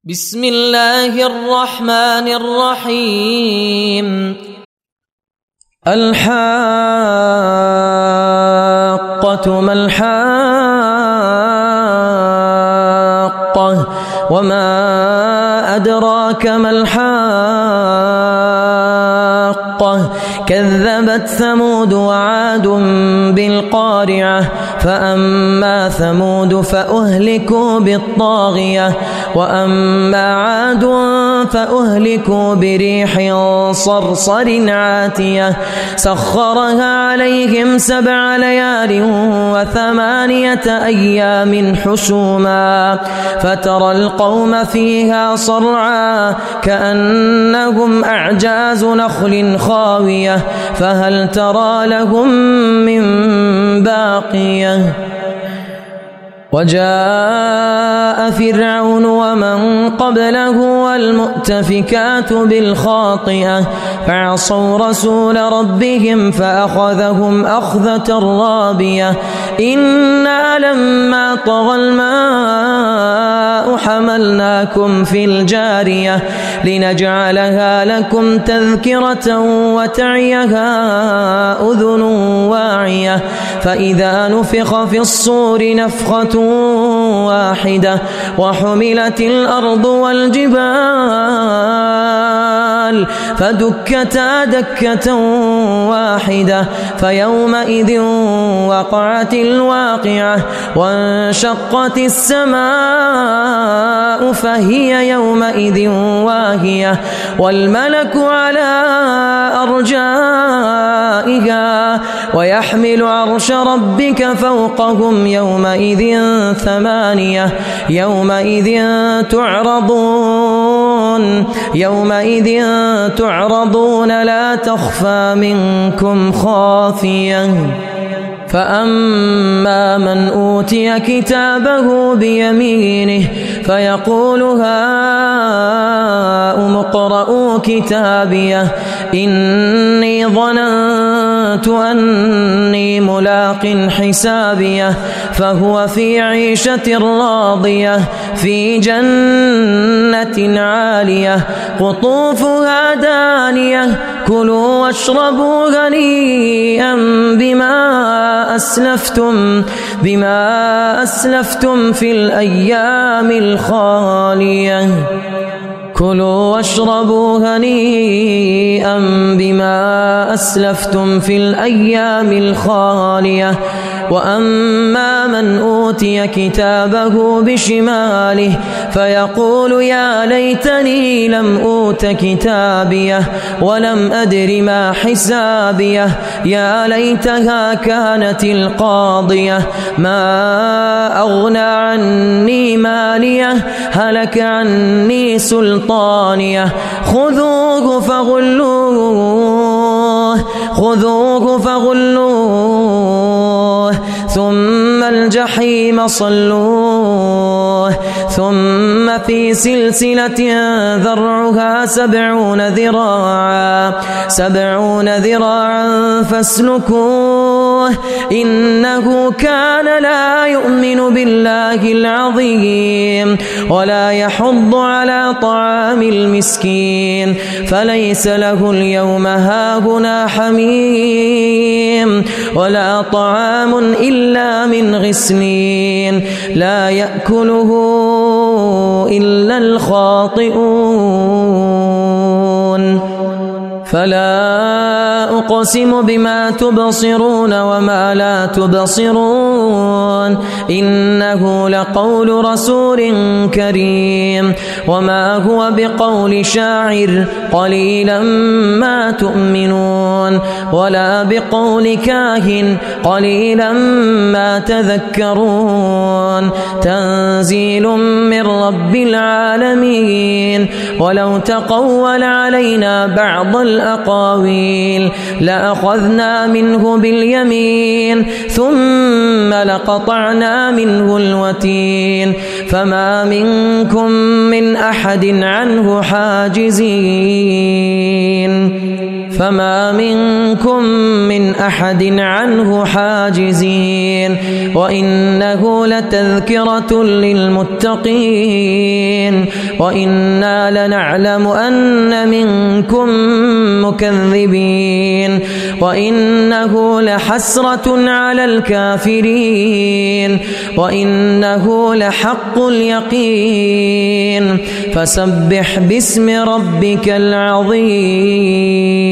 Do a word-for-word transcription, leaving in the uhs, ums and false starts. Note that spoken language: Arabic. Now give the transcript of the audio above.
بسم الله الرحمن الرحيم. الحاقة ما الحاقة وما أدراك ما الحاقة كذبت ثمود وعاد بالقارعة فأما ثمود فأهلكوا بالطاغية وأما عاد فأهلكوا بريح صرصر عاتية سخرها عليهم سبع ليال وثمانية أيام حسوما فترى القوم فيها صرعا كأنهم أعجاز نخل خاوية فهل ترى لهم من باقية وجاء فرعون ومن قبله والمؤتفكات بالخاطئة فعصوا رسول ربهم فأخذهم أخذة رابية إنا لما طغى الماء حملناكم في الجارية لنجعلها لكم تذكرة وتعيها أذن واعية فإذا نفخ في الصور نفخة واحدة وحملت الأرض والجبال فدكتا دكة واحدة فيومئذ وقعت الواقعة وانشقت السماء فهي يومئذ واهية والملك على أرجائها ويحمل عرش ربك فوقهم يومئذ ثمانية يومئذ تعرضون يومئذ تعرضون لا تخفى منكم خافية فأما من أوتي كتابه بيمينه فيقول هاؤم اقرءوا كتابيه إني ظننت أني ملاق حسابيه فهو في عيشة راضية في جنة عالية قطوفها دانية كلوا واشربوا هنيئا بما أسلفتم بما أسلفتم في الأيام الخالية كلوا واشربوا هنيئا بما أسلفتم في الأيام الخالية وأما من أوتي كتابه بشماله فيقول يا ليتني لم أوت كتابيه ولم أدر ما حسابيه يا ليتها كانت القاضية ما أغنى عني ماليه هلك عني سلطانيه خذوه فغلوه خذوه فغلوه ثم الجحيم صلوه ثم في سلسلة ذرعها سبعون ذراعا سبعون ذراعا فاسلكوه إنه كان لا يؤمن بالله العظيم ولا يحض على طعام المسكين فليس له اليوم هاهنا حميم ولا طعام إلا من غسلين لا يأكله إلا الخاطئون فلا أقسم بما تبصرون وما لا تبصرون إنه لقول رسول كريم وما هو بقول شاعر قليلا ما تؤمنون ولا بقول كاهن قليلا ما تذكرون تنزيل من رب العالمين ولو تقول علينا بعض الأقاويل لأخذنا منه باليمين ثم لقطعنا منه الوتين فما منكم من أحد عنه حاجزين فما منكم من أحد عنه حاجزين وإنه لتذكرة للمتقين وإنا لنعلم أن منكم مكذبين وإنه لحسرة على الكافرين وإنه لحق اليقين فسبح باسم ربك العظيم.